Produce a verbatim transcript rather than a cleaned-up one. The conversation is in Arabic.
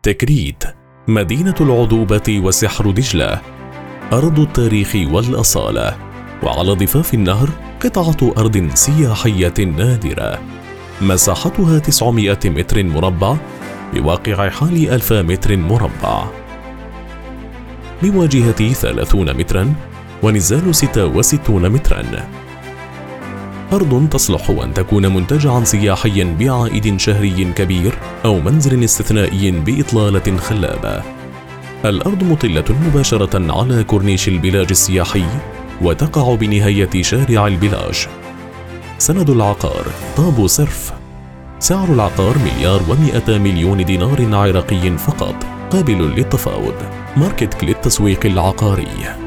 تكريت، مدينة العذوبة وسحر دجلة، أرض التاريخ والأصالة، وعلى ضفاف النهر قطعة أرض سياحية نادرة مساحتها تسعمائة متر مربع بواقع حوالي ألف متر مربع، بواجهة ثلاثين مترا ونزال ستة وستين مترا. أرض تصلح أن تكون منتجعا سياحيا بعائد شهري كبير أو منزل استثنائي بإطلالة خلابة. الأرض مطلة مباشرة على كورنيش البلاج السياحي وتقع بنهاية شارع البلاج. سند العقار طابو سرف، سعر العقار مليار ومئة مليون دينار عراقي فقط، قابل للتفاوض. ماركت كليت التسويق العقاري.